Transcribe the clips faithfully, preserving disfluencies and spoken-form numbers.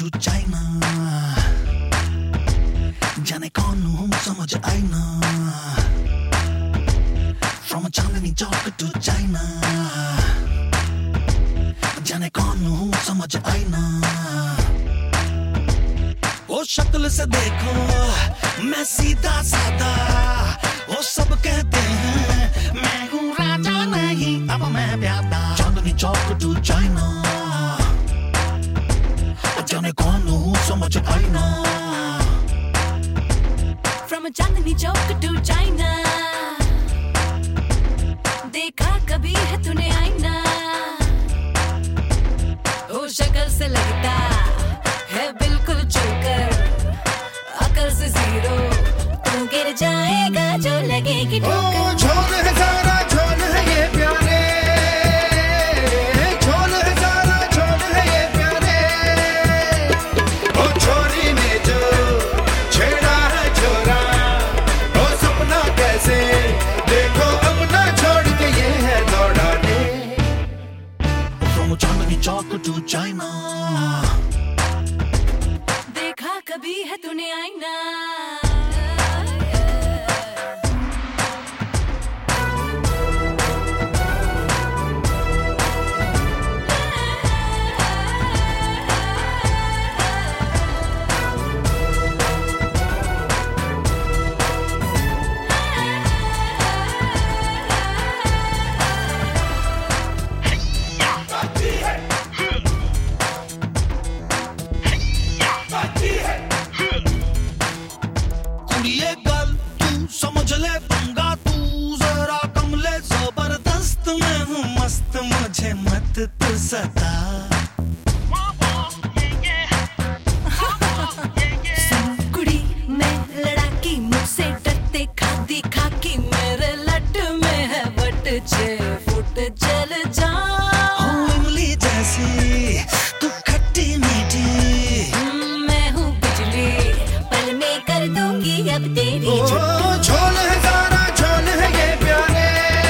To China, जाने कौन हूँ समझ आई ना। From Chandni Chowk to China, जाने कौन हूँ समझ आई ना। वो शक्ल से देखो मैं सीधा साधा, वो सब कहते हैं मैं हूँ राजा नहीं अब मैं प्यादा। चांदनी चौक टू चाइना, जाने कौन हूँ समझ आई ना। From Chandni Chowk to China, देखा कभी है तूने आईना। वो शक्ल से लगता है बिल्कुल जोकर, अकल से जीरो, तू गिर जाएगा जो लगेगी ठोकर। झोल है सारा झोल है ये प्यारे, झोल है सारा झोल है ये प्यारे। ओ छोरी ने जो छेड़ा है छोरा, ओ सपना कैसे देखो अपना छोड़ के ये है दौड़ाने। From Chandni Chowk to China, देखा कभी है तूने आईना। ये गल तू समझ ले पंगा तू जरा कम ले, जबरदस्त मैं हूँ मस्त मुझे मत तू सता। कुड़ी मैं लड़ाकी, मुझसे डरते खादी खाकी, मेरे लट में है बट छह फुट चल जा। हूँ इमली जैसी तू खट्टी मीठी, मैं हूँ बिजली पल में कर दूंगी अब तेरी ओ छुट्टी। झोल है सारा झोल है ये प्यारे,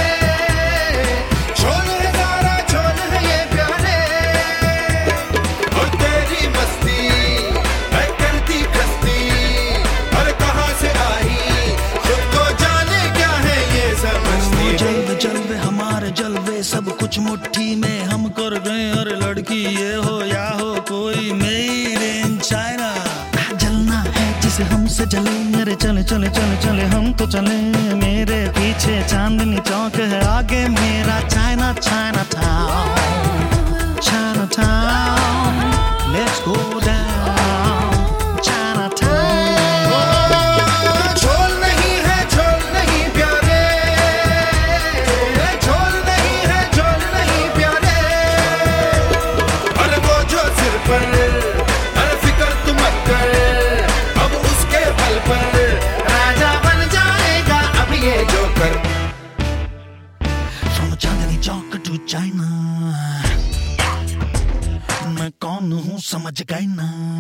झोल है सारा झोल है ये प्यारे। और तेरी मस्ती है करती कस्ती, और कहाँ से आई खुद को जाने क्या है ये समझती। जलवे जलवे हमारे जलवे सब कुछ मुट्ठी में हम कर गए। और लड़की ये हो या हो कोई मेड इन चाइना, जलना है जिसे हमसे जले। अरे चले चले चले चले हम तो चले, मेरे पीछे चांदनी चौक है, आगे मेरा China Chinatown, Chinatown, let's go down Chinatown. झोल नहीं है झोल नहीं प्यारे, झोल नहीं है झोल नहीं प्यारे। अरे वो जो सिर पर अरे फिक्र तुम मत कर, अब उसके बल पर राजा बन जाएगा अब ये joker. From Chandni Chowk to China, मैं कौन हूँ समझ गई ना।